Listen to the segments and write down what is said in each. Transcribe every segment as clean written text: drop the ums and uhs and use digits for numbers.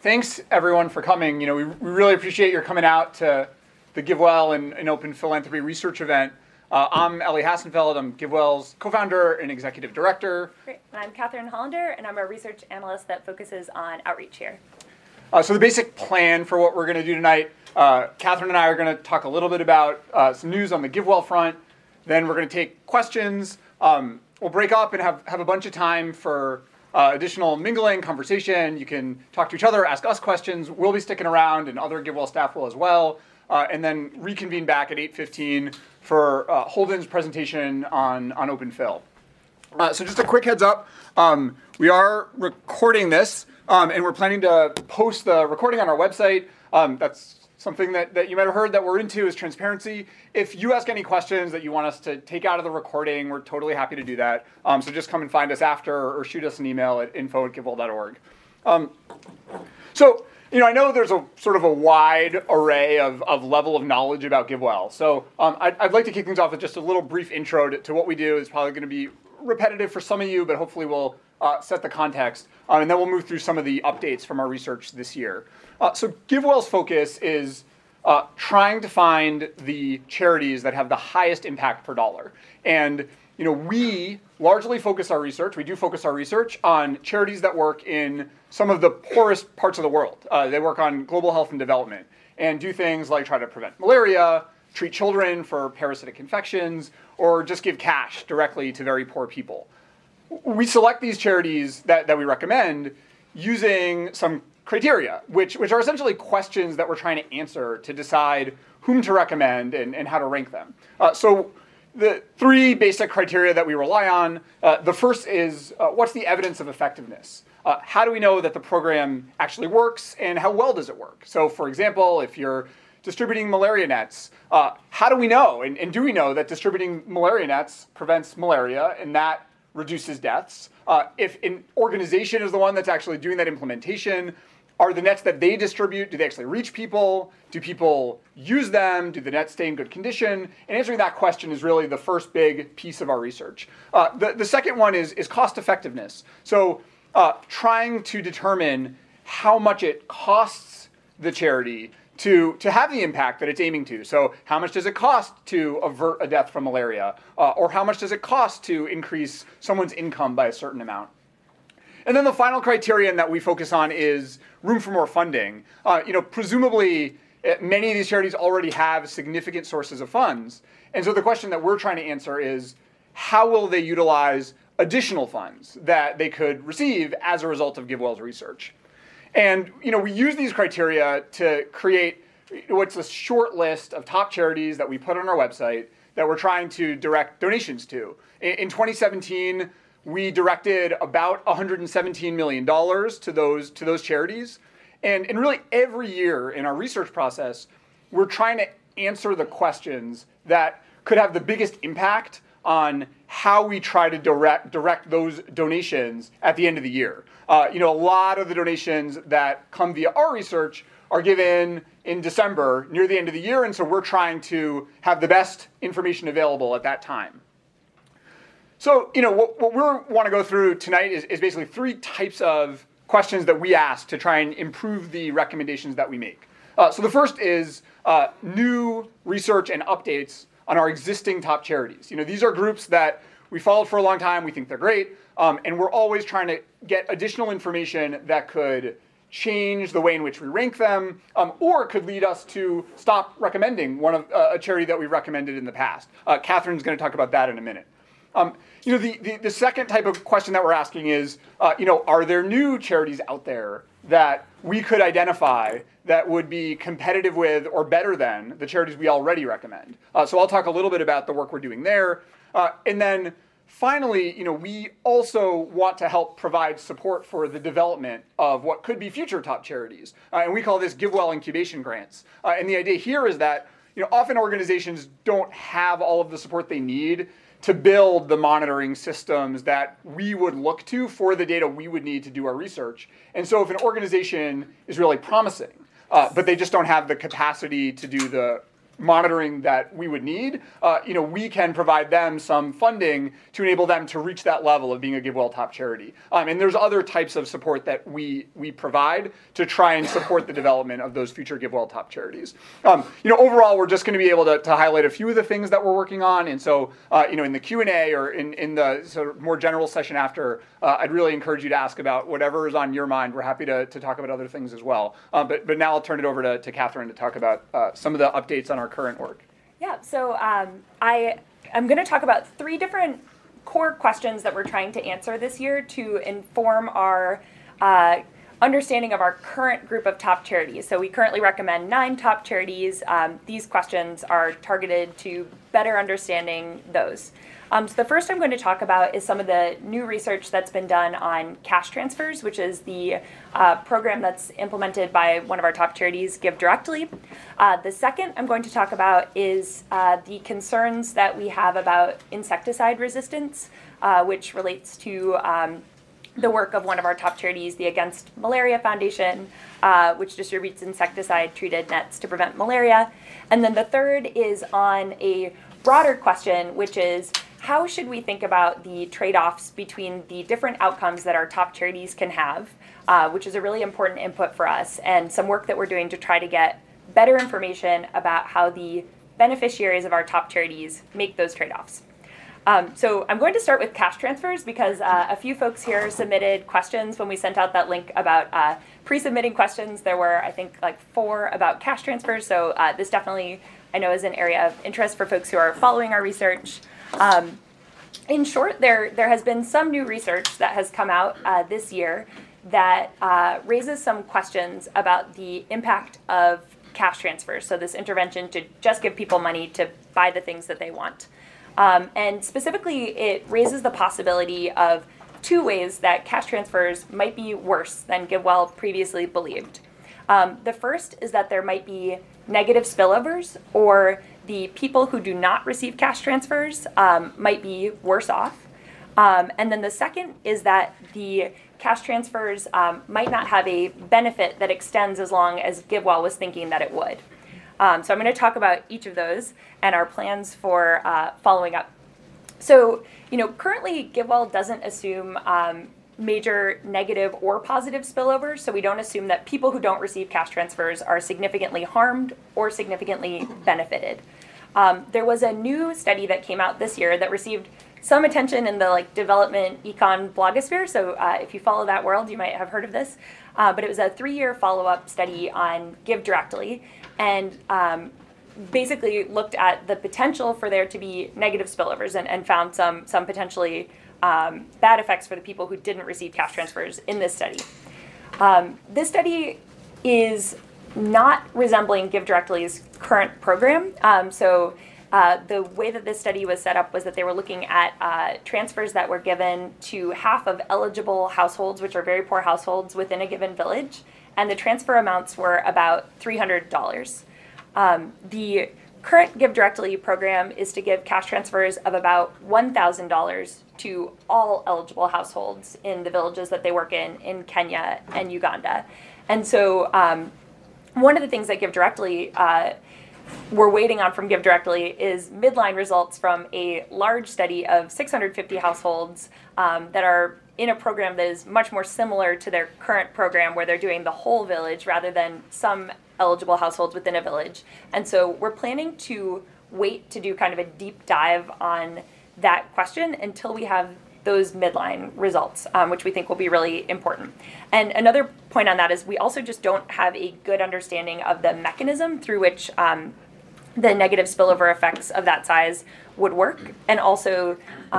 thanks everyone for coming. We really appreciate your coming out to the GiveWell and Open Philanthropy Research event. I'm Ellie Hassenfeld. I'm GiveWell's co-founder and executive director. Great. And I'm Catherine Hollander, and I'm a research analyst that focuses on outreach here. So the basic plan for what we're going to do tonight, Catherine and I are going to talk a little bit about some news on the GiveWell front. Then we're going to take questions. We'll break up and have a bunch of time for additional mingling, conversation. You can talk to each other, ask us questions. We'll be sticking around, and other GiveWell staff will as well. And then reconvene back at 8:15 for Holden's presentation on OpenPhil. So just a quick heads up, we are recording this, and we're planning to post the recording on our website. That's something that you might have heard that we're into is transparency. If you ask any questions that you want us to take out of the recording, we're totally happy to do that. So just come and find us after or shoot us an email at info@givewell.org. So, I know there's a sort of a wide array of level of knowledge about GiveWell. So I'd like to kick things off with just a little brief intro to what we do. It's probably going to be repetitive for some of you, but hopefully we'll set the context. And then we'll move through some of the updates from our research this year. So GiveWell's focus is trying to find the charities that have the highest impact per dollar. And we largely focus our research, on charities that work in some of the poorest parts of the world. They work on global health and development and do things like try to prevent malaria, treat children for parasitic infections, or just give cash directly to very poor people. We select these charities that we recommend using some criteria, which are essentially questions that we're trying to answer to decide whom to recommend and how to rank them. So the three basic criteria that we rely on, the first is what's the evidence of effectiveness? How do we know that the program actually works, and how well does it work? So for example, if you're distributing malaria nets, how do we know, and do we know that distributing malaria nets prevents malaria and that reduces deaths? If an organization is the one that's actually doing that implementation, are the nets that they distribute, do they actually reach people? Do people use them? Do the nets stay in good condition? And answering that question is really the first big piece of our research. The second one is cost effectiveness. So trying to determine how much it costs the charity to have the impact that it's aiming to. So how much does it cost to avert a death from malaria? Or how much does it cost to increase someone's income by a certain amount? And then the final criterion that we focus on is room for more funding. Presumably, many of these charities already have significant sources of funds. And so the question that we're trying to answer is, how will they utilize additional funds that they could receive as a result of GiveWell's research? And we use these criteria to create what's a short list of top charities that we put on our website that we're trying to direct donations to. In 2017, we directed about $117 million to those charities. And really every year in our research process, we're trying to answer the questions that could have the biggest impact on how we try to direct those donations at the end of the year. A lot of the donations that come via our research are given in December, near the end of the year, and so we're trying to have the best information available at that time. So, what we want to go through tonight is basically three types of questions that we ask to try and improve the recommendations that we make. So the first is new research and updates on our existing top charities. These are groups that we followed for a long time, we think they're great, and we're always trying to get additional information that could change the way in which we rank them, or could lead us to stop recommending a charity that we've recommended in the past. Catherine's going to talk about that in a minute. The second type of question that we're asking is, are there new charities out there that we could identify that would be competitive with or better than the charities we already recommend? So I'll talk a little bit about the work we're doing there. And then finally, we also want to help provide support for the development of what could be future top charities. And we call this GiveWell incubation grants. And the idea here is that often organizations don't have all of the support they need to build the monitoring systems that we would look to for the data we would need to do our research. And so if an organization is really promising, but they just don't have the capacity to do the monitoring that we would need, we can provide them some funding to enable them to reach that level of being a GiveWell top charity. And there's other types of support that we provide to try and support the development of those future GiveWell top charities. Overall, we're just going to be able to highlight a few of the things that we're working on. And so, in the Q&A or in the sort of more general session after, I'd really encourage you to ask about whatever is on your mind. We're happy to talk about other things as well. But now I'll turn it over to Catherine to talk about some of the updates on our current work. Yeah, so I'm going to talk about 3 different core questions that we're trying to answer this year to inform our understanding of our current group of top charities. So we currently recommend 9 top charities. These questions are targeted to better understanding those. So the first I'm going to talk about is some of the new research that's been done on cash transfers, which is the program that's implemented by one of our top charities, GiveDirectly. The second I'm going to talk about is the concerns that we have about insecticide resistance, which relates to the work of one of our top charities, the Against Malaria Foundation, which distributes insecticide-treated nets to prevent malaria. And then the third is on a broader question, which is how should we think about the trade-offs between the different outcomes that our top charities can have, which is a really important input for us, and some work that we're doing to try to get better information about how the beneficiaries of our top charities make those trade-offs. So I'm going to start with cash transfers because a few folks here submitted questions when we sent out that link about pre-submitting questions. There were, I think, like 4 about cash transfers. So this definitely, I know, is an area of interest for folks who are following our research. In short, there has been some new research that has come out this year that raises some questions about the impact of cash transfers. So this intervention to just give people money to buy the things that they want. And specifically, it raises the possibility of 2 ways that cash transfers might be worse than GiveWell previously believed. The first is that there might be negative spillovers, or the people who do not receive cash transfers might be worse off. And then the second is that the cash transfers might not have a benefit that extends as long as GiveWell was thinking that it would. So I'm going to talk about each of those and our plans for following up. So, currently GiveWell doesn't assume major negative or positive spillovers, so we don't assume that people who don't receive cash transfers are significantly harmed or significantly benefited. There was a new study that came out this year that received some attention in the development econ blogosphere, so if you follow that world, you might have heard of this. But it was a 3-year follow-up study on GiveDirectly, and basically looked at the potential for there to be negative spillovers and found some potentially bad effects for the people who didn't receive cash transfers in this study. This study is not resembling GiveDirectly's current program. So the way that this study was set up was that they were looking at transfers that were given to half of eligible households, which are very poor households within a given village, and the transfer amounts were about $300. The current GiveDirectly program is to give cash transfers of about $1,000 to all eligible households in the villages that they work in Kenya and Uganda. And so one of the things that GiveDirectly we're waiting on from GiveDirectly is midline results from a large study of 650 households that are in a program that is much more similar to their current program, where they're doing the whole village rather than some eligible households within a village. And so we're planning to wait to do kind of a deep dive on that question until we have those midline results, which we think will be really important. And another point on that is we also just don't have a good understanding of the mechanism through which the negative spillover effects of that size would work. And also,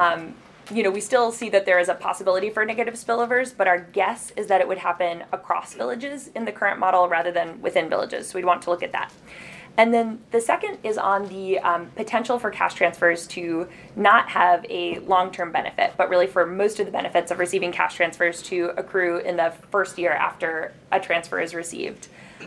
we still see that there is a possibility for negative spillovers, but our guess is that it would happen across villages in the current model rather than within villages. So we'd want to look at that. And then the second is on the potential for cash transfers to not have a long-term benefit, but really for most of the benefits of receiving cash transfers to accrue in the first year after a transfer is received.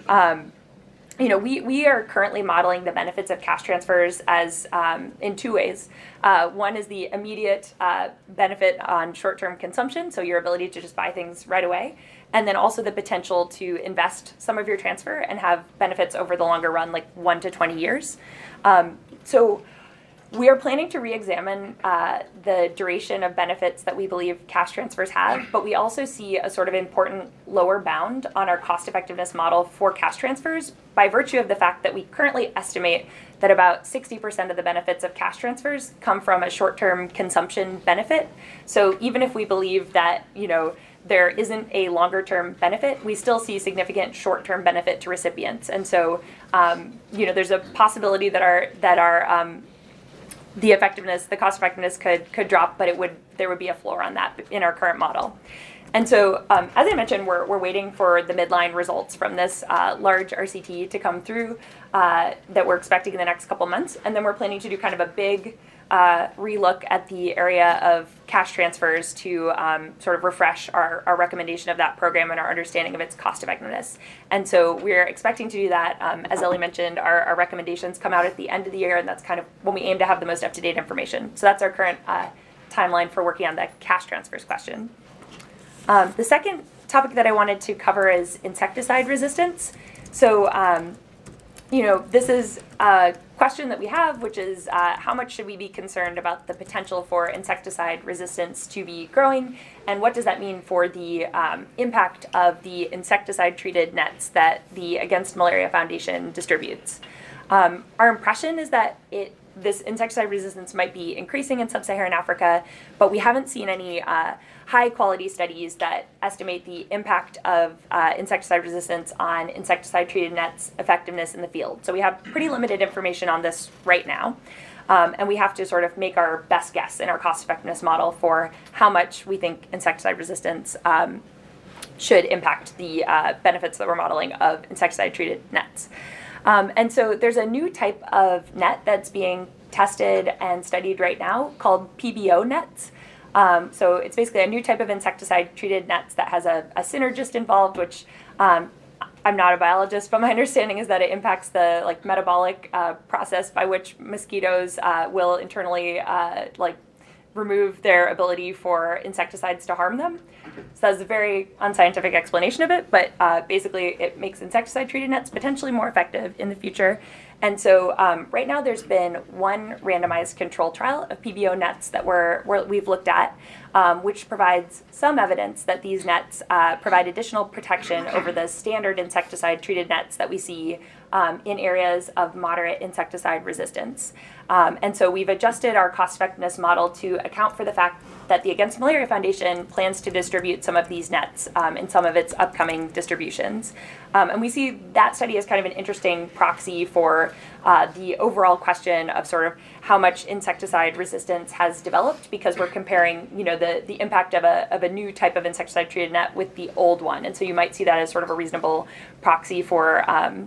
We are currently modeling the benefits of cash transfers as in 2 ways. One is the immediate benefit on short-term consumption, so your ability to just buy things right away. and then also the potential to invest some of your transfer and have benefits over the longer run, like 1 to 20 years. So we are planning to re-examine the duration of benefits that we believe cash transfers have, but we also see a sort of important lower bound on our cost effectiveness model for cash transfers by virtue of the fact that we currently estimate that about 60% of the benefits of cash transfers come from a short-term consumption benefit. So even if we believe that, there isn't a longer-term benefit, we still see significant short-term benefit to recipients. And so, there's a possibility that the cost effectiveness could drop, but there would be a floor on that in our current model. And so, as I mentioned, we're waiting for the midline results from this large RCT to come through that we're expecting in the next couple months, and then we're planning to do kind of a big relook at the area of cash transfers to sort of refresh our recommendation of that program and our understanding of its cost effectiveness. And so we're expecting to do that. As Ellie mentioned, our recommendations come out at the end of the year, and that's kind of when we aim to have the most up-to-date information. So that's our current timeline for working on the cash transfers question. The second topic that I wanted to cover is insecticide resistance. So, this is a question that we have, which is how much should we be concerned about the potential for insecticide resistance to be growing, and what does that mean for the impact of the insecticide-treated nets that the Against Malaria Foundation distributes? Our impression is that this insecticide resistance might be increasing in sub-Saharan Africa, but we haven't seen any high-quality studies that estimate the impact of insecticide resistance on insecticide-treated nets' effectiveness in the field. So we have pretty limited information on this right now, and we have to sort of make our best guess in our cost-effectiveness model for how much we think insecticide resistance should impact the benefits that we're modeling of insecticide-treated nets. And so there's a new type of net that's being tested and studied right now called PBO nets. So it's basically a new type of insecticide-treated nets that has a synergist involved, which I'm not a biologist, but my understanding is that it impacts the metabolic process by which mosquitoes will internally remove their ability for insecticides to harm them. So that's a very unscientific explanation of it, but basically it makes insecticide-treated nets potentially more effective in the future. And so right now there's been one randomized control trial of PBO nets that we've looked at, which provides some evidence that these nets provide additional protection over the standard insecticide-treated nets that we see in areas of moderate insecticide resistance. And so we've adjusted our cost-effectiveness model to account for the fact that the Against Malaria Foundation plans to distribute some of these nets in some of its upcoming distributions. And we see that study as kind of an interesting proxy for the overall question of sort of how much insecticide resistance has developed, because we're comparing, the impact of a new type of insecticide-treated net with the old one. And so you might see that as sort of a reasonable proxy for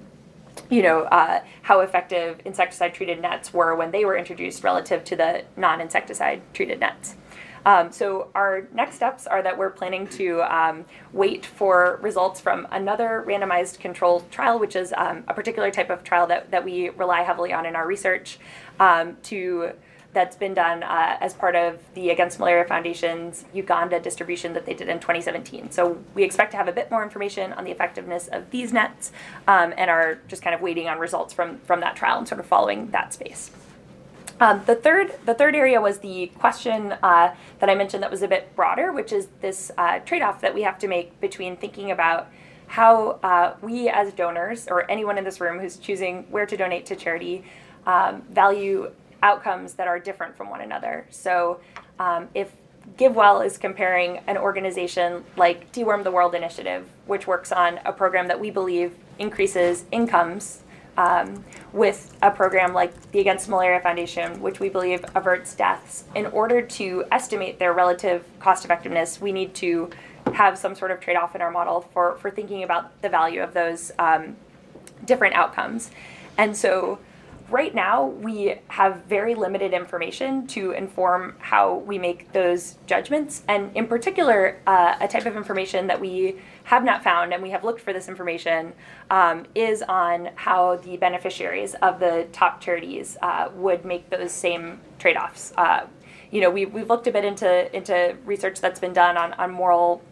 how effective insecticide-treated nets were when they were introduced relative to the non-insecticide-treated nets. So our next steps are that we're planning to wait for results from another randomized controlled trial, which is a particular type of trial that we rely heavily on in our research that's been done as part of the Against Malaria Foundation's Uganda distribution that they did in 2017. So we expect to have a bit more information on the effectiveness of these nets and are just kind of waiting on results from that trial and sort of following that space. The third area was the question that I mentioned that was a bit broader, which is this trade-off that we have to make between thinking about how we as donors, or anyone in this room who's choosing where to donate to charity, value outcomes that are different from one another. So if GiveWell is comparing an organization like Deworm the World Initiative, which works on a program that we believe increases incomes, with a program like the Against Malaria Foundation, which we believe averts deaths, in order to estimate their relative cost effectiveness, we need to have some sort of trade-off in our model for thinking about the value of those different outcomes. And so right now, we have very limited information to inform how we make those judgments. And in particular, a type of information that we have not found, and we have looked for this information, is on how the beneficiaries of the top charities would make those same trade-offs. We've looked a bit into research that's been done on moral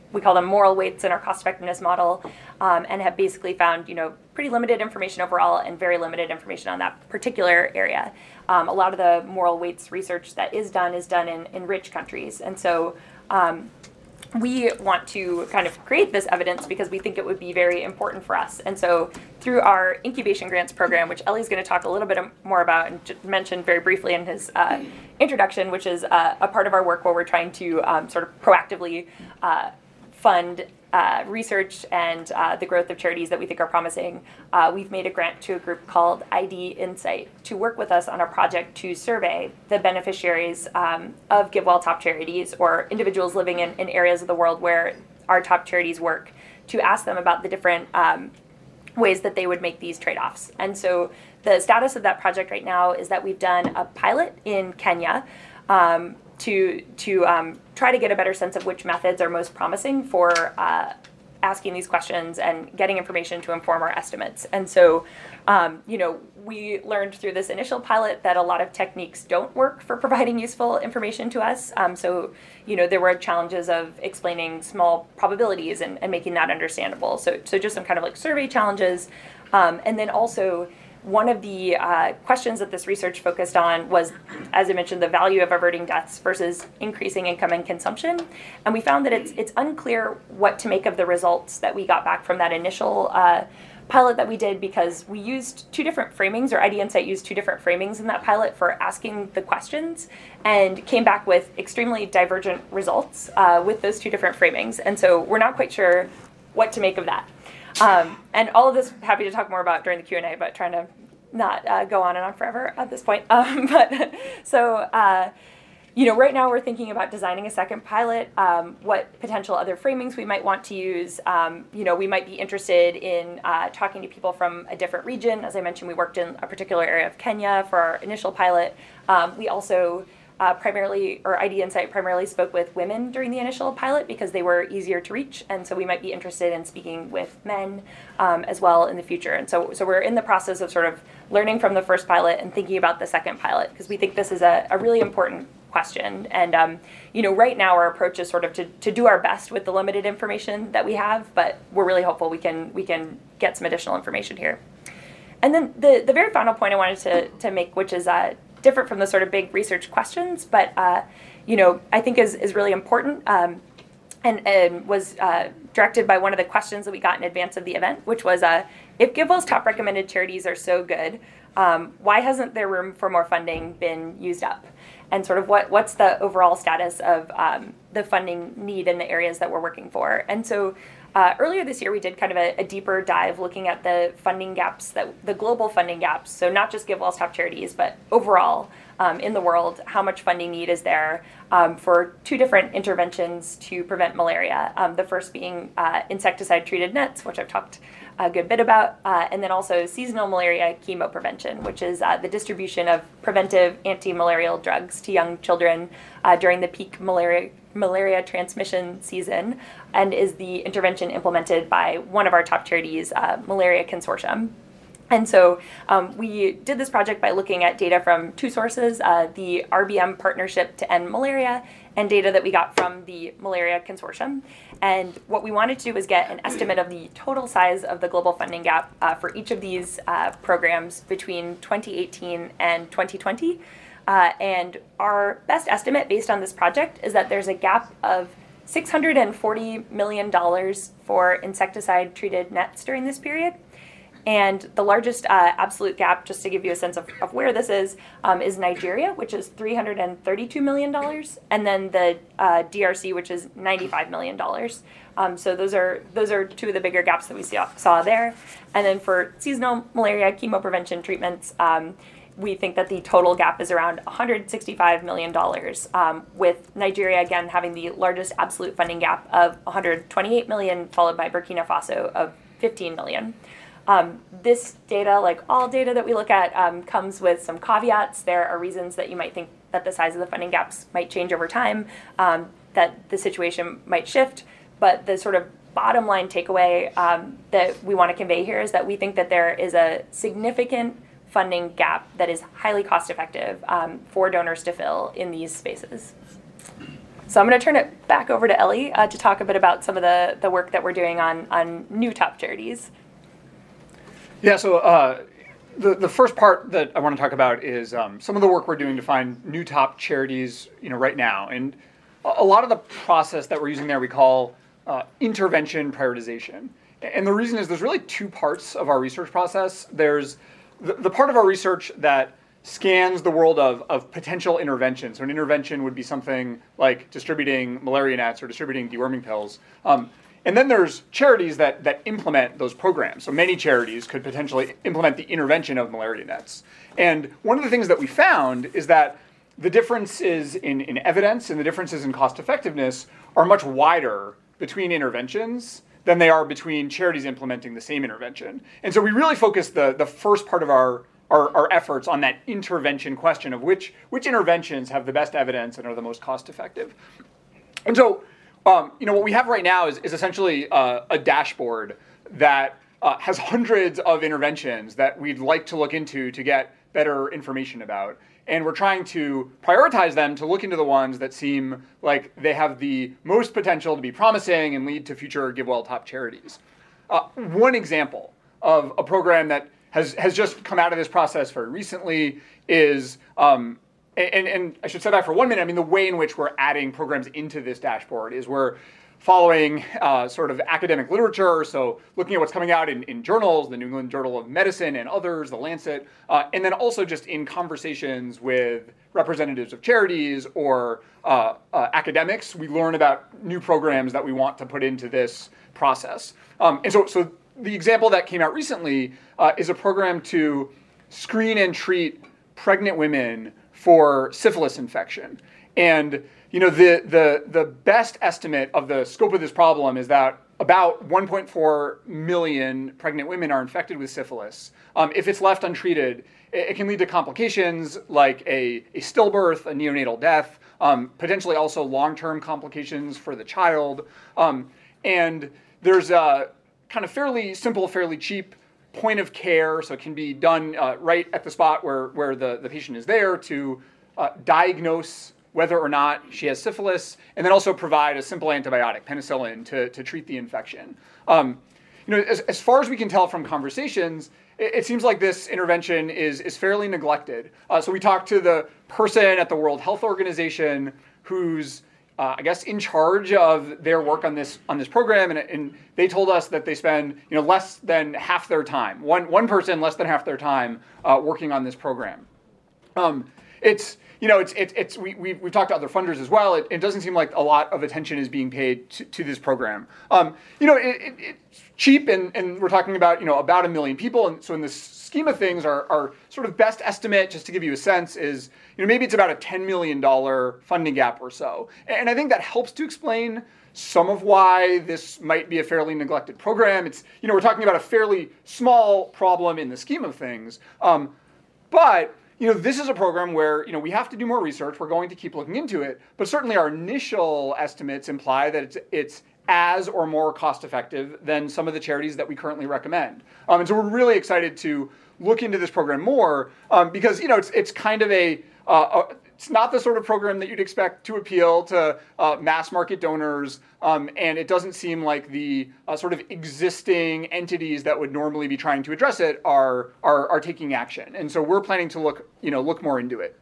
we call them moral weights in our cost effectiveness model, and have basically found, pretty limited information overall and very limited information on that particular area. A lot of the moral weights research that is done in rich countries. And so we want to kind of create this evidence because we think it would be very important for us. And so through our incubation grants program, which Ellie's going to talk a little bit more about and mentioned very briefly in his introduction, which is a part of our work where we're trying to sort of proactively fund research and the growth of charities that we think are promising. We've made a grant to a group called ID Insight to work with us on a project to survey the beneficiaries of GiveWell top charities, or individuals living in areas of the world where our top charities work, to ask them about the different ways that they would make these trade-offs. And so the status of that project right now is that we've done a pilot in Kenya to try to get a better sense of which methods are most promising for asking these questions and getting information to inform our estimates. And so, we learned through this initial pilot that a lot of techniques don't work for providing useful information to us. There were challenges of explaining small probabilities and making that understandable. So just some kind of like survey challenges. And then also, one of the questions that this research focused on was, as I mentioned, the value of averting deaths versus increasing income and consumption. And we found that it's unclear what to make of the results that we got back from that initial pilot that we did, because we used two different framings, or ID Insight used two different framings in that pilot for asking the questions, and came back with extremely divergent results with those two different framings. And so we're not quite sure what to make of that. And all of this, happy to talk more about during the Q&A, but trying to not go on and on forever at this point. Right now we're thinking about designing a second pilot, what potential other framings we might want to use. We might be interested in talking to people from a different region. As I mentioned, we worked in a particular area of Kenya for our initial pilot. We also ID Insight primarily spoke with women during the initial pilot because they were easier to reach, and so we might be interested in speaking with men as well in the future. And so we're in the process of sort of learning from the first pilot and thinking about the second pilot, because we think this is a really important question. And right now our approach is sort of to do our best with the limited information that we have, but we're really hopeful we can get some additional information here. And then the very final point I wanted to make, which is different from the sort of big research questions, but I think is really important, and was directed by one of the questions that we got in advance of the event, which was, if GiveWell's top recommended charities are so good, why hasn't there room for more funding been used up? And sort of what's the overall status of the funding need in the areas that we're working for? And so earlier this year, we did kind of a deeper dive looking at the funding gaps, the global funding gaps. So not just GiveWell's top charities, but overall in the world, how much funding need is there for two different interventions to prevent malaria. The first being insecticide-treated nets, which I've talked a good bit about, and then also seasonal malaria chemoprevention, which is the distribution of preventive anti-malarial drugs to young children during the peak malaria transmission season, and is the intervention implemented by one of our top charities, Malaria Consortium. And so we did this project by looking at data from two sources, the RBM Partnership to End Malaria, and data that we got from the Malaria Consortium. And what we wanted to do was get an estimate of the total size of the global funding gap for each of these programs between 2018 and 2020. And our best estimate based on this project is that there's a gap of $640 million for insecticide-treated nets during this period. And the largest absolute gap, just to give you a sense of where this is Nigeria, which is $332 million, and then the DRC, which is $95 million. So those are two of the bigger gaps that we saw there. And then for seasonal malaria chemoprevention treatments, we think that the total gap is around $165 million, with Nigeria, again, having the largest absolute funding gap of $128 million, followed by Burkina Faso of $15 million. This data, like all data that we look at, comes with some caveats. There are reasons that you might think that the size of the funding gaps might change over time, that the situation might shift, but the sort of bottom line takeaway that we want to convey here is that we think that there is a significant funding gap that is highly cost effective for donors to fill in these spaces. So I'm going to turn it back over to Ellie to talk a bit about some of the work that we're doing on new top charities. Yeah, so the first part that I want to talk about is some of the work we're doing to find new top charities, right now. And a lot of the process that we're using there we call intervention prioritization. And the reason is there's really two parts of our research process. There's the part of our research that scans the world of potential intervention. So an intervention would be something like distributing malaria nets or distributing deworming pills. And then there's charities that implement those programs. So many charities could potentially implement the intervention of malaria nets. And one of the things that we found is that the differences in evidence and the differences in cost effectiveness are much wider between interventions than they are between charities implementing the same intervention. And so we really focus the first part of our efforts on that intervention question of which interventions have the best evidence and are the most cost effective. And so what we have right now is essentially a dashboard that has hundreds of interventions that we'd like to look into to get better information about. And we're trying to prioritize them to look into the ones that seem like they have the most potential to be promising and lead to future GiveWell top charities. One example of a program that has just come out of this process very recently is, and I should say that for 1 minute, the way in which we're adding programs into this dashboard is we're following sort of academic literature, so looking at what's coming out in journals, the New England Journal of Medicine and others, the Lancet, and then also just in conversations with representatives of charities or academics, we learn about new programs that we want to put into this process. And so the example that came out recently is a program to screen and treat pregnant women for syphilis infection. And the best estimate of the scope of this problem is that about 1.4 million pregnant women are infected with syphilis. If it's left untreated, it can lead to complications like a stillbirth, a neonatal death, potentially also long-term complications for the child. And there's a kind of fairly simple, fairly cheap point of care, so it can be done right at the spot where the patient is there to diagnose whether or not she has syphilis, and then also provide a simple antibiotic, penicillin, to treat the infection. As far as we can tell from conversations, it seems like this intervention is fairly neglected. So we talked to the person at the World Health Organization who's in charge of their work on this program, and they told us that they spend less than half their time, one person less than half their time working on this program. We've talked to other funders as well. It doesn't seem like a lot of attention is being paid to this program. It's cheap, and we're talking about about 1 million people, and so in the scheme of things, our sort of best estimate, just to give you a sense, is maybe it's about a $10 million funding gap or so, and I think that helps to explain some of why this might be a fairly neglected program. It's we're talking about a fairly small problem in the scheme of things, but this is a program where, we have to do more research. We're going to keep looking into it. But certainly our initial estimates imply that it's as or more cost effective than some of the charities that we currently recommend. And so we're really excited to look into this program more because, it's kind of it's not the sort of program that you'd expect to appeal to mass market donors, and it doesn't seem like the sort of existing entities that would normally be trying to address it are taking action. And so we're planning to look more into it.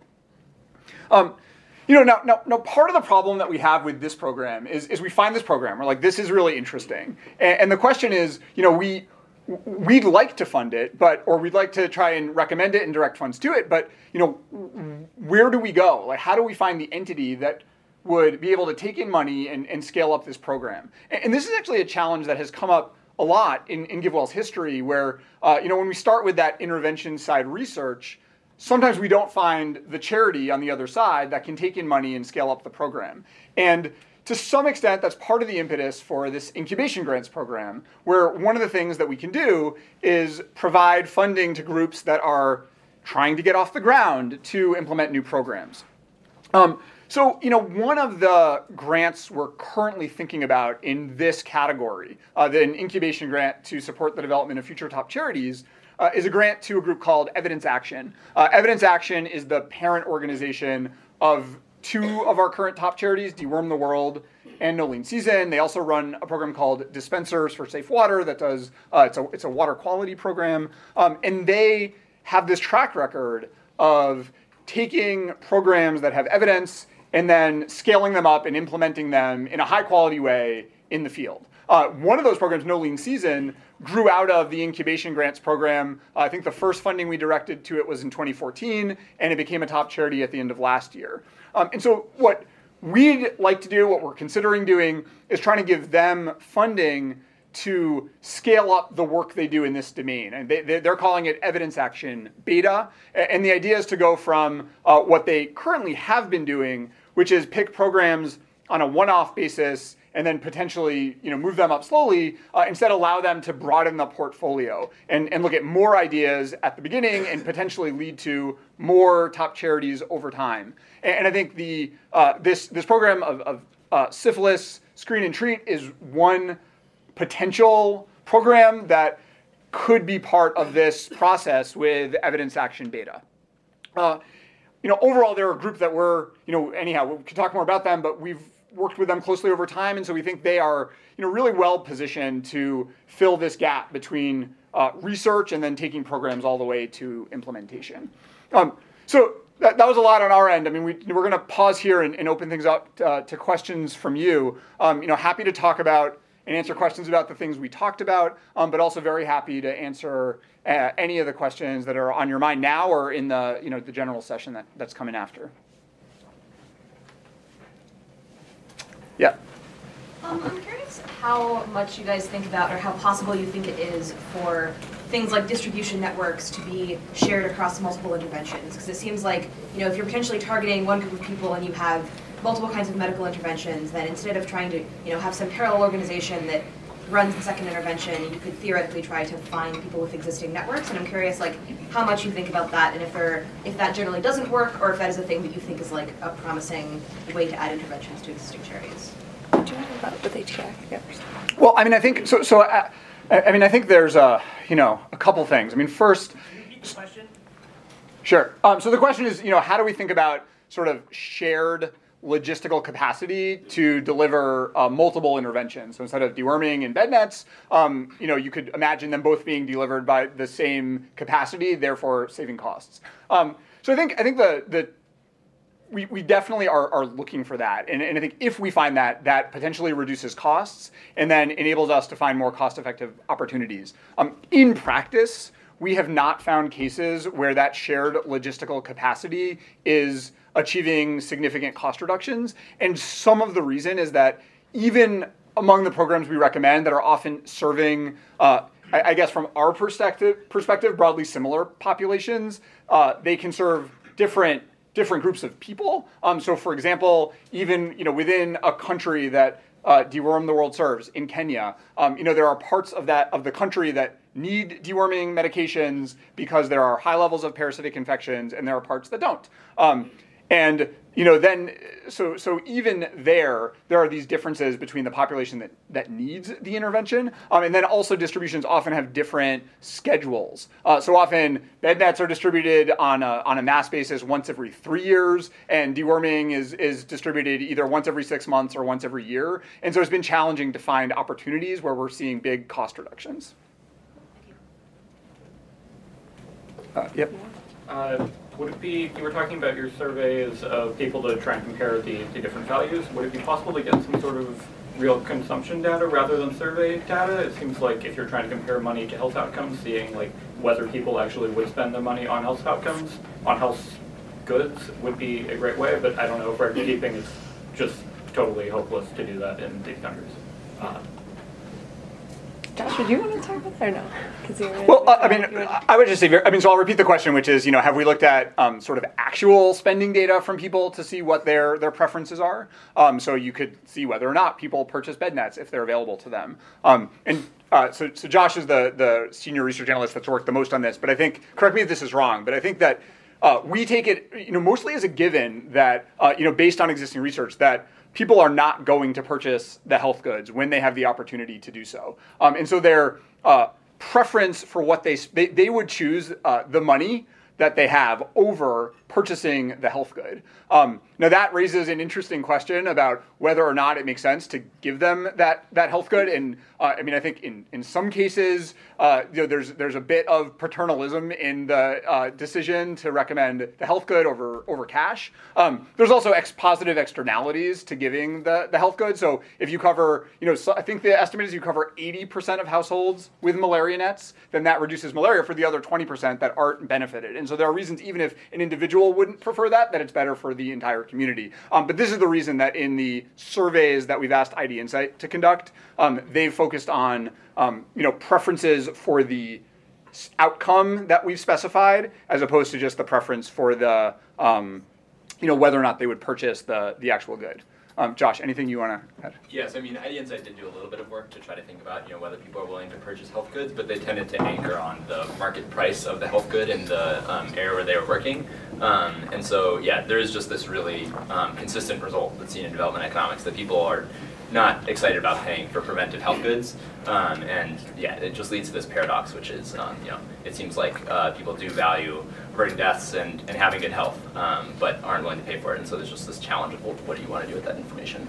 Now part of the problem that we have with this program is we find this program, we're like, this is really interesting, and the question is, we'd like to fund it, or we'd like to try and recommend it and direct funds to it, but where do we go? Like, how do we find the entity that would be able to take in money and scale up this program? And this is actually a challenge that has come up a lot in GiveWell's history, where when we start with that intervention side research, sometimes we don't find the charity on the other side that can take in money and scale up the program. And to some extent, that's part of the impetus for this incubation grants program, where one of the things that we can do is provide funding to groups that are trying to get off the ground to implement new programs. So one of the grants we're currently thinking about in this category, an incubation grant to support the development of future top charities, is a grant to a group called Evidence Action. Evidence Action is the parent organization of two of our current top charities, Deworm the World and No Lean Season. They also run a program called Dispensers for Safe Water that does, it's a water quality program. And they have this track record of taking programs that have evidence and then scaling them up and implementing them in a high quality way in the field. One of those programs, No Lean Season, grew out of the incubation grants program. I think the first funding we directed to it was in 2014, and it became a top charity at the end of last year. And so what we'd like to do, what we're considering doing, is trying to give them funding to scale up the work they do in this domain. And they're calling it evidence action beta. And the idea is to go from what they currently have been doing, which is pick programs on a one-off basis and then potentially move them up slowly, instead allow them to broaden the portfolio and look at more ideas at the beginning and potentially lead to more top charities over time. And I think this program of syphilis screen and treat is one potential program that could be part of this process with evidence action beta. Overall, they're a group that anyhow, we could talk more about them, but we've worked with them closely over time, and so we think they are, really well positioned to fill this gap between research and then taking programs all the way to implementation. So that was a lot on our end. I mean, we're going to pause here and open things up to questions from you. Happy to talk about and answer questions about the things we talked about, but also very happy to answer any of the questions that are on your mind now or in the the general session that's coming after. Yeah. I'm curious how much you guys think about, or how possible you think it is for things like distribution networks to be shared across multiple interventions. Because it seems like, if you're potentially targeting one group of people and you have multiple kinds of medical interventions, then instead of trying to, have some parallel organization that runs the second intervention, you could theoretically try to find people with existing networks. And I'm curious, how much you think about that, and if that generally doesn't work, or if that is a thing that you think is a promising way to add interventions to existing charities. Do you want to talk about with HTA? Well, I think so. I think there's a couple things. First. Can you repeat the question? Sure. So the question is, how do we think about sort of shared logistical capacity to deliver multiple interventions? So instead of deworming and bed nets, you could imagine them both being delivered by the same capacity, therefore saving costs. So I think we definitely are looking for that, and I think if we find that potentially reduces costs and then enables us to find more cost-effective opportunities. In practice, we have not found cases where that shared logistical capacity is achieving significant cost reductions. And some of the reason is that even among the programs we recommend that are often serving, I guess from our perspective, broadly similar populations, they can serve different groups of people. So for example, even within a country that Deworm the World serves, in Kenya, there are parts of the country that need deworming medications because there are high levels of parasitic infections, and there are parts that don't. And then so even there are these differences between the population that needs the intervention, and then also distributions often have different schedules. So often bed nets are distributed on a mass basis once every 3 years, and deworming is distributed either once every 6 months or once every year. And so it's been challenging to find opportunities where we're seeing big cost reductions. Yep. Would it be, you were talking about your surveys of people to try and compare the different values, would it be possible to get some sort of real consumption data rather than survey data? It seems like if you're trying to compare money to health outcomes, seeing whether people actually would spend their money on health outcomes, on health goods would be a great way, but I don't know if record keeping is just totally hopeless to do that in these countries. Josh, would you want to talk about that or no? Well, I would just say, so I'll repeat the question, which is, have we looked at sort of actual spending data from people to see what their preferences are? So you could see whether or not people purchase bed nets if they're available to them. So Josh is the senior research analyst that's worked the most on this, but I think, correct me if this is wrong, but I think that we take it, mostly as a given that, based on existing research, that people are not going to purchase the health goods when they have the opportunity to do so. And so their preference for what they would choose the money that they have over purchasing the health good. Now that raises an interesting question about whether or not it makes sense to give them that health good. And I mean, I think in some cases, there's a bit of paternalism in the decision to recommend the health good over cash. There's also positive externalities to giving the health good. So if you cover, I think the estimate is you cover 80% of households with malaria nets, then that reduces malaria for the other 20% that aren't benefited. And so there are reasons, even if an individual wouldn't prefer that it's better for the entire community. But this is the reason that in the surveys that we've asked ID Insight to conduct, they've focused on preferences for the outcome that we've specified, as opposed to just the preference for the whether or not they would purchase the actual good. Josh, anything you want to add? Yes, I mean, ID Insight did do a little bit of work to try to think about, whether people are willing to purchase health goods, but they tended to anchor on the market price of the health good in the area where they were working. And so, yeah, there is just this really consistent result that's seen in development economics that people are not excited about paying for preventive health goods. And yeah, it just leads to this paradox, which is, it seems like people do value averting deaths and having good health, but aren't willing to pay for it. And so there's just this challenge of what do you want to do with that information?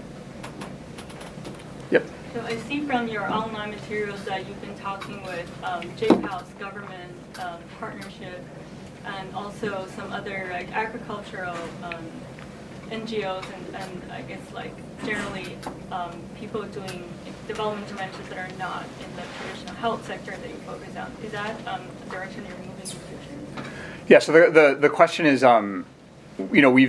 Yep. So I see from your online materials that you've been talking with JPAL's government partnership and also some other agricultural NGOs and I guess generally people doing development interventions that are not in the traditional health sector that you focus on. Is that the direction you're moving in the future? Yeah. So the question is, we've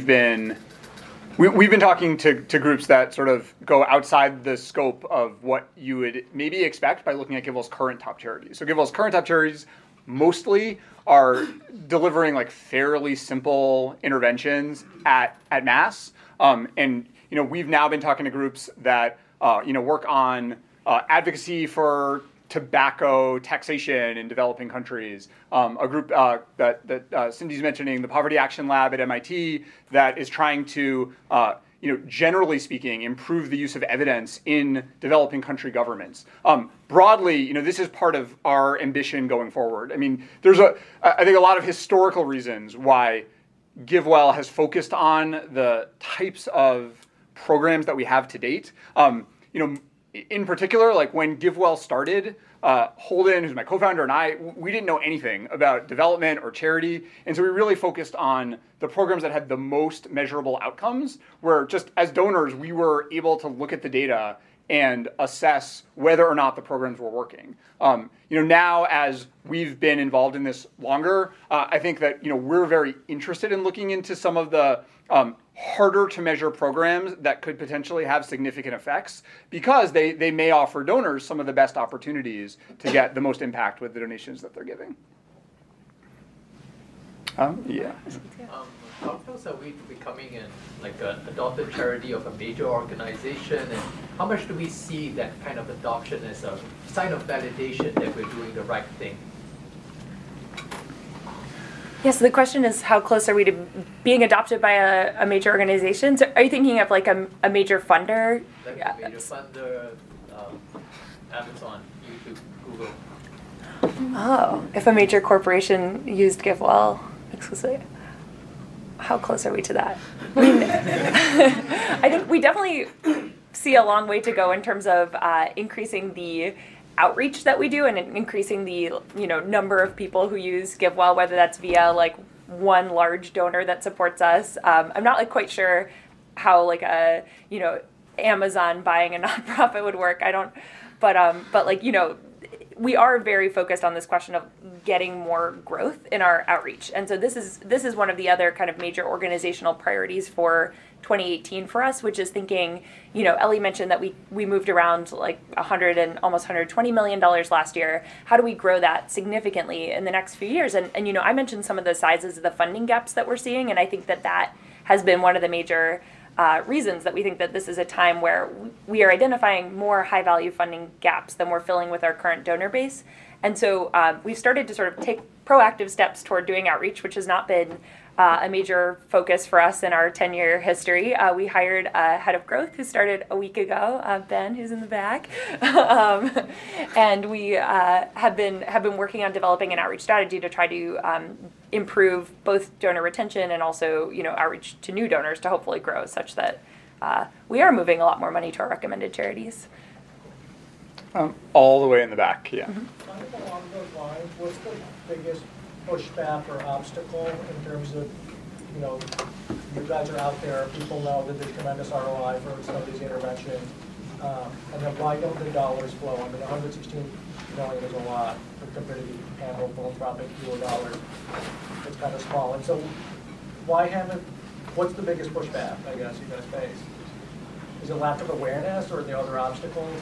been talking to groups that sort of go outside the scope of what you would maybe expect by looking at GiveWell's current top charities. So GiveWell's current top charities mostly are delivering fairly simple interventions at mass. And we've now been talking to groups that work on advocacy for tobacco taxation in developing countries. A group that Cindy's mentioning, the Poverty Action Lab at MIT, that is trying to generally speaking, improve the use of evidence in developing country governments. Broadly, this is part of our ambition going forward. I mean, there's I think a lot of historical reasons why GiveWell has focused on the types of programs that we have to date. In particular, when GiveWell started, Holden, who's my co-founder, and I, we didn't know anything about development or charity. And so we really focused on the programs that had the most measurable outcomes, where just as donors, we were able to look at the data and assess whether or not the programs were working. Now as we've been involved in this longer, I think that we're very interested in looking into some of the harder to measure programs that could potentially have significant effects, because they may offer donors some of the best opportunities to get the most impact with the donations that they're giving. Yeah. How close are we to becoming an adopted charity of a major organization, and how much do we see that kind of adoption as a sign of validation that we're doing the right thing? Yeah, so the question is, how close are we to being adopted by a major organization? So are you thinking of a major funder? Like a major funder, Amazon, YouTube, Google. Oh, if a major corporation used GiveWell exclusively. How close are we to that? I mean, I think we definitely see a long way to go in terms of increasing the outreach that we do and increasing the number of people who use GiveWell, whether that's via one large donor that supports us. I'm not quite sure how Amazon buying a nonprofit would work. I don't, but we are very focused on this question of getting more growth in our outreach. And so this is one of the other kind of major organizational priorities for 2018 for us, which is thinking, Ellie mentioned that we moved around $100 and almost $120 million last year. How do we grow that significantly in the next few years? And I mentioned some of the sizes of the funding gaps that we're seeing, and I think that has been one of the major reasons that we think that this is a time where we are identifying more high-value funding gaps than we're filling with our current donor base. And so we've started to sort of take proactive steps toward doing outreach, which has not been a major focus for us in our 10-year history. We hired a head of growth who started a week ago, Ben, who's in the back, and we have been working on developing an outreach strategy to try to improve both donor retention and also outreach to new donors to hopefully grow such that we are moving a lot more money to our recommended charities. All the way in the back, yeah. Mm-hmm. Kind of along those lines, what's the biggest pushback or obstacle in terms of, you guys are out there, people know that there's tremendous ROI for some of these interventions, and then why don't the dollars flow? I mean, 116 million is a lot compared to the annual philanthropic dollars. It's kind of small. And so what's the biggest pushback, I guess, you guys face? Is it lack of awareness or are there other obstacles?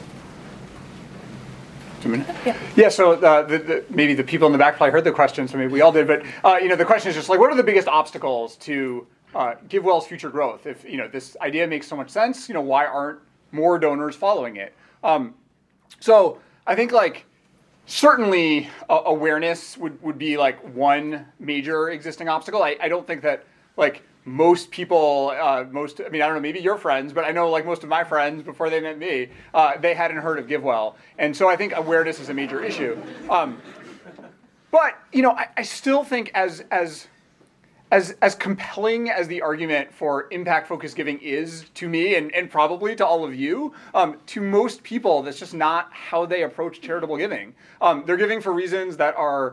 2 minutes? Yeah, so maybe the people in the back probably heard the question, so maybe we all did, but the question is just like, what are the biggest obstacles to GiveWell's future growth? If this idea makes so much sense, why aren't more donors following it? So I think certainly awareness would be one major existing obstacle. I don't think that most people, I don't know, maybe your friends, but I know most of my friends before they met me, they hadn't heard of GiveWell. And so I think awareness is a major issue. But, I still think as compelling as the argument for impact-focused giving is to me and probably to all of you, to most people, that's just not how they approach charitable giving. They're giving for reasons that are,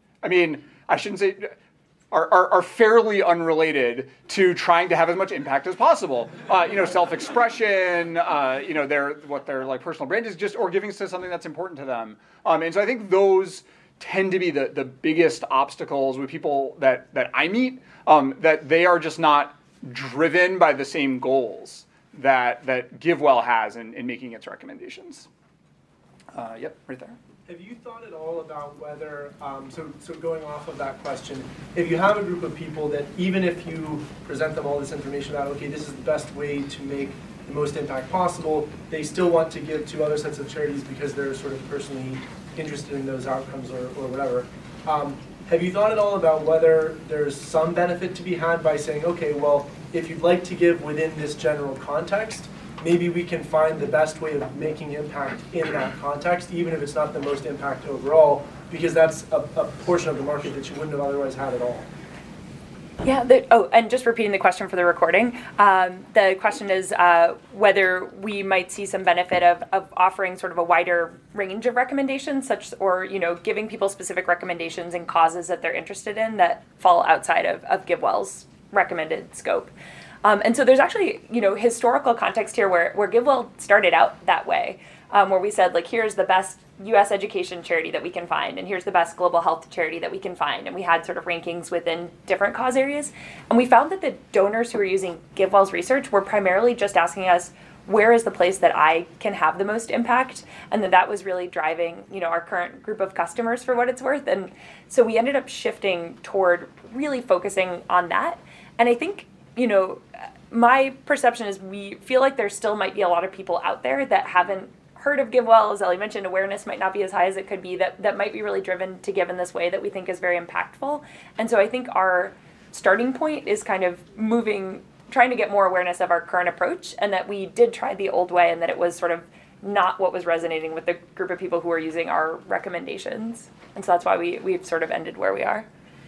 I shouldn't say... Are fairly unrelated to trying to have as much impact as possible. Self-expression, their personal brand is just, or giving to something that's important to them. And so I think those tend to be the biggest obstacles with people that I meet, that they are just not driven by the same goals that GiveWell has in making its recommendations. Yep, right there. Have you thought at all about whether, so going off of that question, if you have a group of people that even if you present them all this information about, okay, this is the best way to make the most impact possible, they still want to give to other sets of charities because they're sort of personally interested in those outcomes or whatever. Have you thought at all about whether there's some benefit to be had by saying, okay, well, if you'd like to give within this general context, maybe we can find the best way of making impact in that context, even if it's not the most impact overall, because that's a portion of the market that you wouldn't have otherwise had at all. Yeah, and just repeating the question for the recording, the question is whether we might see some benefit of offering sort of a wider range of recommendations, or giving people specific recommendations and causes that they're interested in that fall outside of GiveWell's recommended scope. And so there's actually, historical context here where GiveWell started out that way, where we said, here's the best U.S. education charity that we can find, and here's the best global health charity that we can find. And we had sort of rankings within different cause areas. And we found that the donors who were using GiveWell's research were primarily just asking us, where is the place that I can have the most impact? And then that was really driving, our current group of customers for what it's worth. And so we ended up shifting toward really focusing on that. And I think, my perception is we feel like there still might be a lot of people out there that haven't heard of GiveWell. As Ellie mentioned, awareness might not be as high as it could be, that might be really driven to give in this way that we think is very impactful. And so I think our starting point is kind of trying to get more awareness of our current approach, and that we did try the old way, and that it was sort of not what was resonating with the group of people who are using our recommendations. And so that's why we've sort of ended where we are.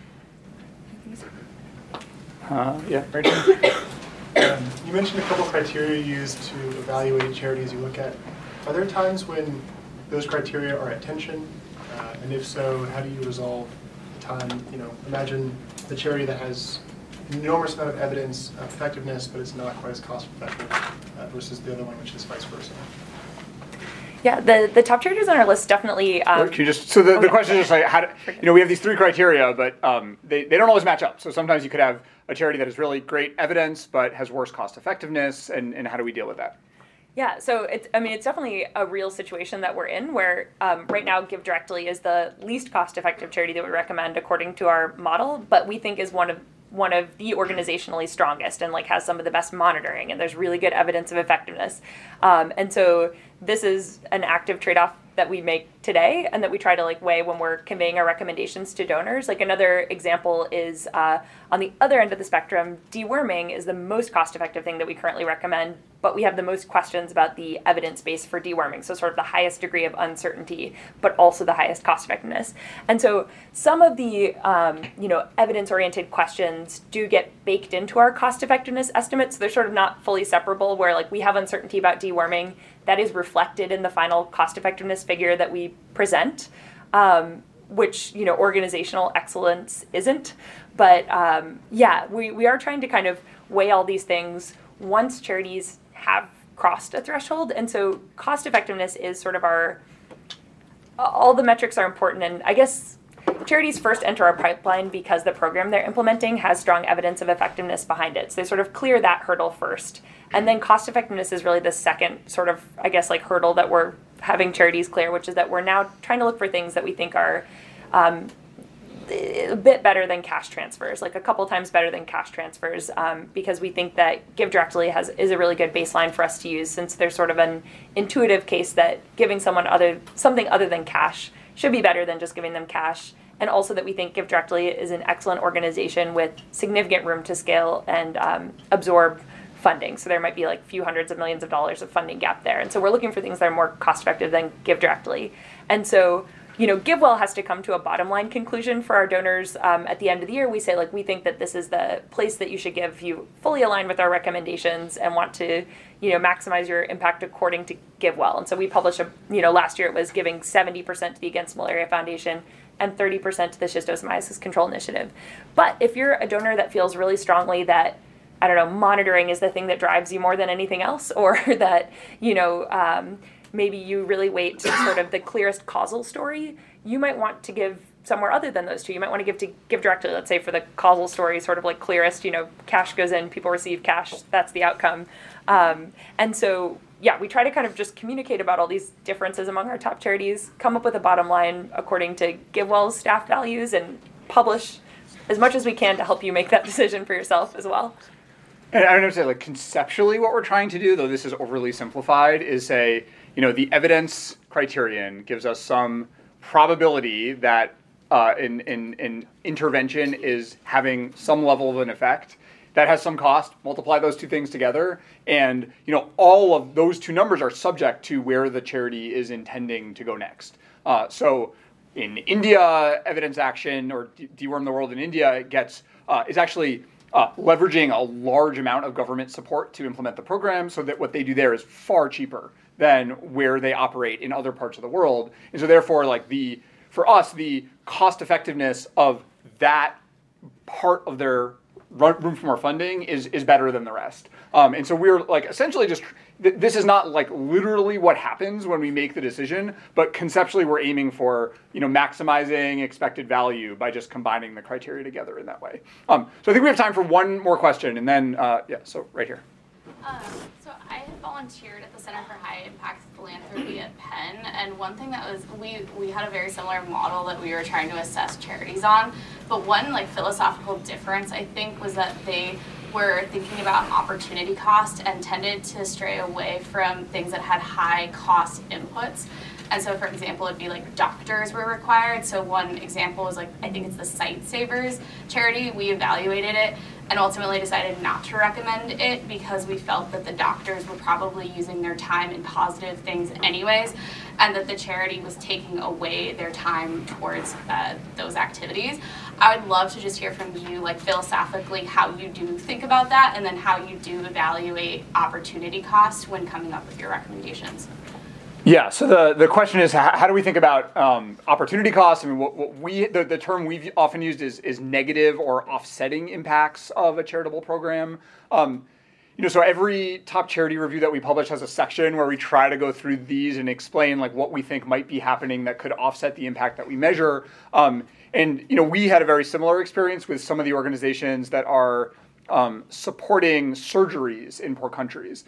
Yeah, right here. You mentioned a couple of criteria used to evaluate charities you look at. Are there times when those criteria are at tension? And if so, how do you resolve the time? Imagine the charity that has an enormous amount of evidence of effectiveness, but it's not quite as cost effective versus the other one, which is vice versa. Yeah, the top charities on our list definitely. Can you just, so the question is just how do, we have these three criteria, but they don't always match up. So sometimes you could have a charity that has really great evidence, but has worse cost effectiveness, and how do we deal with that? Yeah, so it's definitely a real situation that we're in, where right now Give Directly is the least cost-effective charity that we recommend according to our model, but we think is one of the organizationally strongest and has some of the best monitoring, and there's really good evidence of effectiveness. And so this is an active trade-off that we make today and that we try to like weigh when we're conveying our recommendations to donors. Like another example is on the other end of the spectrum, deworming is the most cost-effective thing that we currently recommend, but we have the most questions about the evidence base for deworming. So sort of the highest degree of uncertainty, but also the highest cost effectiveness. And so some of the evidence-oriented questions do get baked into our cost effectiveness estimates. So they're sort of not fully separable, where like we have uncertainty about deworming that is reflected in the final cost effectiveness figure that we present, which organizational excellence isn't. But we are trying to kind of weigh all these things once charities have crossed a threshold. And so cost effectiveness is sort of all the metrics are important. And I guess charities first enter our pipeline because the program they're implementing has strong evidence of effectiveness behind it. So they sort of clear that hurdle first. And then cost effectiveness is really the second sort of, I guess, like hurdle that we're having charities clear, which is that we're now trying to look for things that we think are a bit better than cash transfers, like a couple times better than cash transfers, because we think that Give Directly is a really good baseline for us to use, since there's sort of an intuitive case that giving someone something other than cash should be better than just giving them cash, and also that we think Give Directly is an excellent organization with significant room to scale and absorb funding. So there might be like a few hundreds of millions of dollars of funding gap there. And so we're looking for things that are more cost effective than Give Directly. And so GiveWell has to come to a bottom line conclusion for our donors. At the end of the year, we say, like, we think that this is the place that you should give if you fully align with our recommendations and want to, maximize your impact according to GiveWell. And so we published last year it was giving 70% to the Against Malaria Foundation and 30% to the Schistosomiasis Control Initiative. But if you're a donor that feels really strongly that, monitoring is the thing that drives you more than anything else, or that, maybe you really wait to sort of the clearest causal story, you might want to give somewhere other than those two. You might want to give directly, let's say, for the causal story, sort of like clearest, cash goes in, people receive cash, that's the outcome. And so, we try to kind of just communicate about all these differences among our top charities, come up with a bottom line according to GiveWell's staff values, and publish as much as we can to help you make that decision for yourself as well. And I would say, like, conceptually what we're trying to do, though this is overly simplified, is say, the evidence criterion gives us some probability that an intervention is having some level of an effect. That has some cost. Multiply those two things together, and all of those two numbers are subject to where the charity is intending to go next. So in India, Evidence Action or Deworm the World in India is actually leveraging a large amount of government support to implement the program, so that what they do there is far cheaper than where they operate in other parts of the world. And so therefore, for us, the cost effectiveness of that part of their room for more funding is better than the rest. And so we're essentially just, this is not literally what happens when we make the decision, but conceptually we're aiming for, maximizing expected value by just combining the criteria together in that way. So I think we have time for one more question, and then, so right here. So I had volunteered at the Center for High Impact Philanthropy at Penn, and one thing that was, we had a very similar model that we were trying to assess charities on, but one philosophical difference I think was that they were thinking about opportunity cost and tended to stray away from things that had high cost inputs. And so, for example, it'd be doctors were required. So one example was I think it's the Sight Savers charity. We evaluated it and ultimately decided not to recommend it because we felt that the doctors were probably using their time in positive things anyways, and that the charity was taking away their time towards those activities. I would love to just hear from you, philosophically, how you do think about that, and then how you do evaluate opportunity cost when coming up with your recommendations. Yeah, so the question is, how do we think about opportunity costs? I mean, the term we've often used is negative or offsetting impacts of a charitable program. So every top charity review that we publish has a section where we try to go through these and explain what we think might be happening that could offset the impact that we measure. And we had a very similar experience with some of the organizations that are supporting surgeries in poor countries.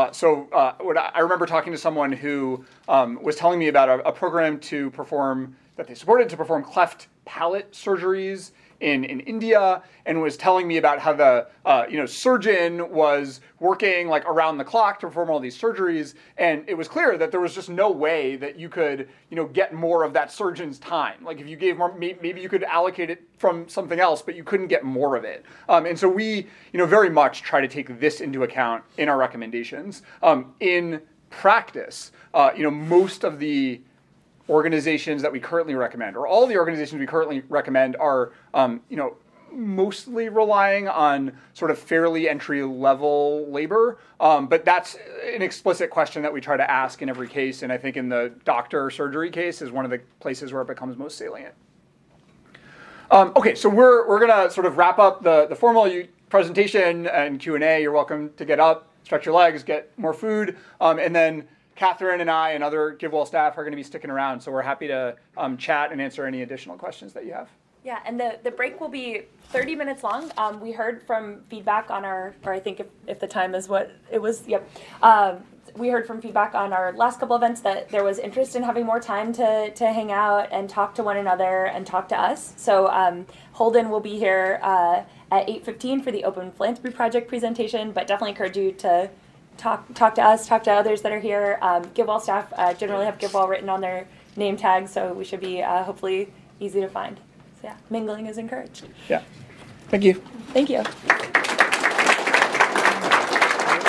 I remember talking to someone who was telling me about a program that they supported to perform cleft palate surgeries in India, and was telling me about how the surgeon was working like around the clock to perform all these surgeries, and it was clear that there was just no way that you could get more of that surgeon's time. Like if you gave more, maybe you could allocate it from something else, but you couldn't get more of it. And so we very much try to take this into account in our recommendations. In practice, most of the organizations that we currently recommend, or all the organizations we currently recommend, are mostly relying on sort of fairly entry-level labor, but that's an explicit question that we try to ask in every case, and I think in the doctor surgery case is one of the places where it becomes most salient. Okay, so we're gonna sort of wrap up the formal presentation and Q&A. You're welcome to get up, stretch your legs, get more food, and then Catherine and I and other GiveWell staff are going to be sticking around, so we're happy to chat and answer any additional questions that you have. Yeah, and the break will be 30 minutes long. We heard from feedback on or I think if the time is what it was, yep. We heard from feedback on our last couple events that there was interest in having more time to hang out and talk to one another and talk to us. So Holden will be here at 8:15 for the Open Philanthropy Project presentation, but definitely encourage you to talk to us, talk to others that are here. GiveWell staff generally have GiveWell written on their name tags, so we should be hopefully easy to find. So yeah, mingling is encouraged. Yeah. Thank you. Thank you.